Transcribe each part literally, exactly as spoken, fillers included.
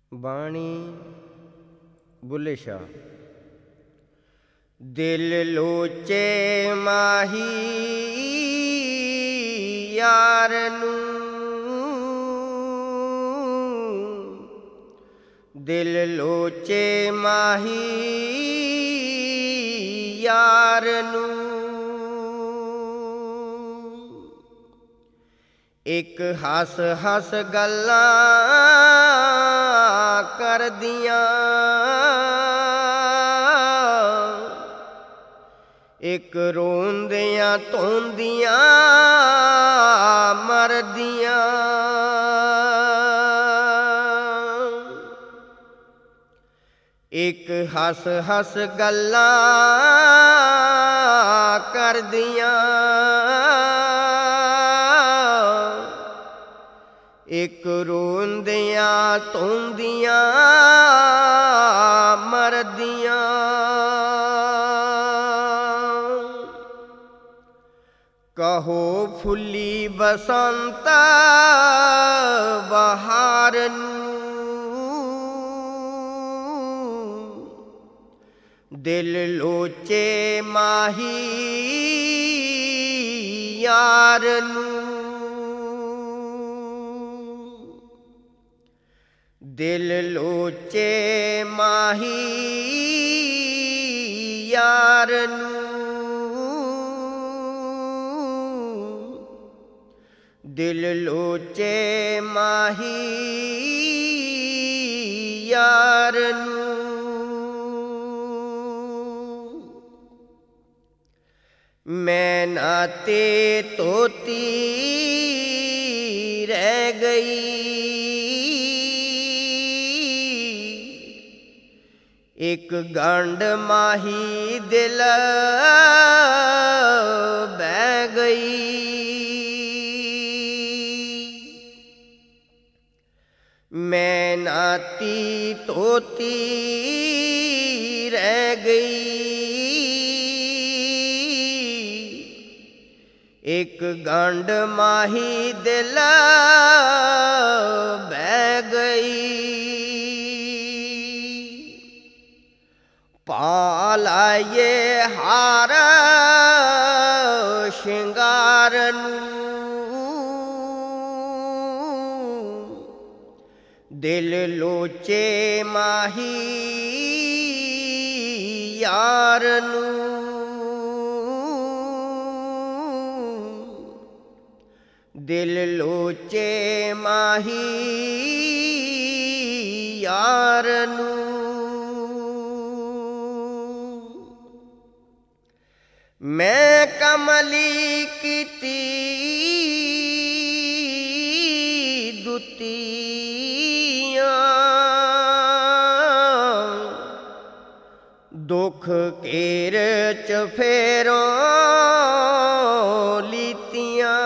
ਬਾਣੀ ਬੁੱਲ੍ਹੇ ਸ਼ਾਹ। ਦਿਲ ਲੋਚੇ ਮਾਹੀ ਯਾਰ ਨੂੰ, ਦਿਲ ਲੋਚੇ ਮਾਹੀ ਯਾਰ ਨੂੰ। ਇੱਕ ਹੱਸ ਹੱਸ ਗੱਲਾਂ ਕਰਦੀਆਂ, ਇੱਕ ਰੋਂਦਿਆਂ ਧੋਂਦੀਆਂ ਮਰਦੀਆਂ। ਇੱਕ ਹੱਸ ਹੱਸ ਗੱਲਾਂ ਕਰਦੀਆਂ, ਇੱਕ ਰੋਂਦਿਆਂ ਧੋਂਦੀਆਂ ਮਰਦੀਆਂ। ਕਹੋ ਫੁੱਲੀ ਬਸੰਤ ਬਹਾਰ ਨੂੰ, ਦਿਲ ਲੋਚੇ ਮਾਹੀ ਯਾਰ ਨੂੰ। ਦਿਲ ਲੋਚੇ ਮਾਹੀ ਯਾਰ ਨੂੰ, ਦਿਲ ਲੋਚੇ ਮਾਹੀ ਯਾਰ ਨੂੰ। ਮੈਨਾ ਤੇ ਤੋਤੀ ਰਹਿ ਗਈ, ਇੱਕ ਗੰਢ ਮਾਹੀ ਦਿਲ ਬਹਿ ਗਈ। ਮੈਨਾ ਤੀ ਤੋਤੀ ਰਹਿ ਗਈ, ਇੱਕ ਗੰਢ ਮਾਹੀ ਦਿਲ ਬਹਿ ਗਈ। ਪਾ ਲਾਈਏ ਹਾਰ ਸ਼ਿੰਗਾਰ ਨੂੰ, ਦਿਲ ਲੋਚੇ ਮਾਹੀ ਯਾਰ ਨੂੰ। ਦਿਲ ਲੋਚੇ ਮਾਹੀ ਯਾਰ ਨੂੰ। ਮੈਂ ਕਮਲੀ ਕੀਤੀ ਦੁਤੀਆਂ, ਦੁੱਖ ਘੇਰ ਚ ਫੇਰੋਂ ਲੀਤੀਆਂ।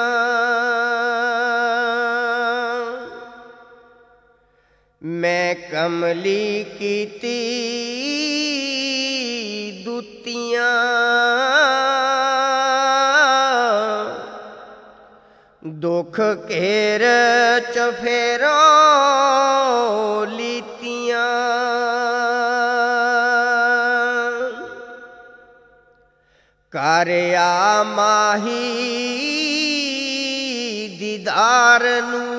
ਮੈਂ ਕਮਲੀ ਕੀਤੀ ਦੁਤੀਆਂ, ਦੁੱਖ ਘੇਰ ਚ ਫੇਰੋਂ ਲੀਤੀਆਂ। ਕਰ ਆ ਮਾਹੀ ਦੀਦਾਰ ਨੂੰ,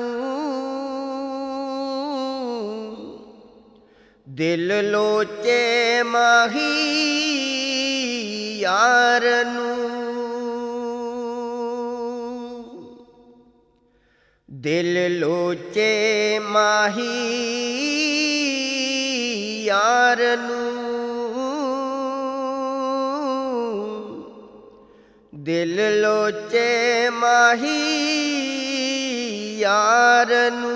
ਦਿਲ ਲੋਚੇ ਮਾਹੀ ਯਾਰ ਨੂੰ। ਦਿਲ ਲੋਚੇ ਮਾਹੀ ਯਾਰ ਨੂੰ, ਦਿਲ ਲੋਚੇ ਮਾਹੀ ਯਾਰ ਨੂੰ।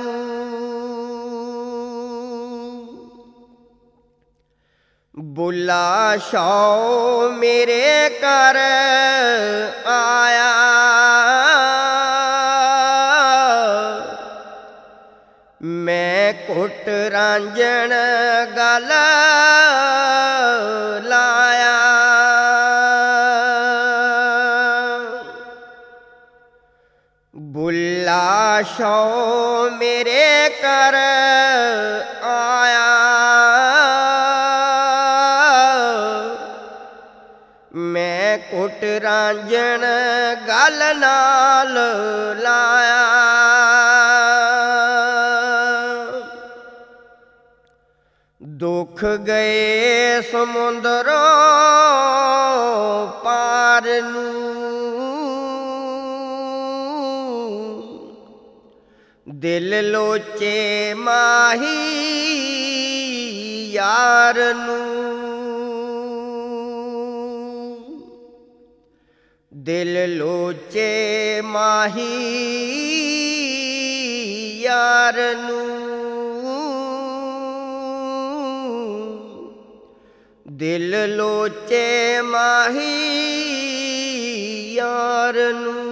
ਬੁੱਲ੍ਹਾ ਸ਼ਾਹ ਮੇਰੇ ਘਰ ਆਇਆ, ਮੈਂ ਘੁੱਟ ਰਾਂਝਣ ਗਲ ਲਾਇਆ। ਬੁੱਲ੍ਹਾ ਸ਼ਾਹ ਮੇਰੇ ਘਰ ਰਾਂਝਣ ਗਲ ਨਾਲ ਲਾਇਆ। ਦੁੱਖ ਗਏ ਸਮੁੰਦਰੋਂ ਪਾਰ ਨੂੰ, ਦਿਲ ਲੋਚੇ ਮਾਹੀ ਯਾਰ ਨੂੰ। ਦਿਲ ਲੋਚੇ ਮਾਹੀ ਯਾਰ ਨੂੰ, ਦਿਲ ਲੋਚੇ ਮਾਹੀ ਯਾਰ ਨੂੰ।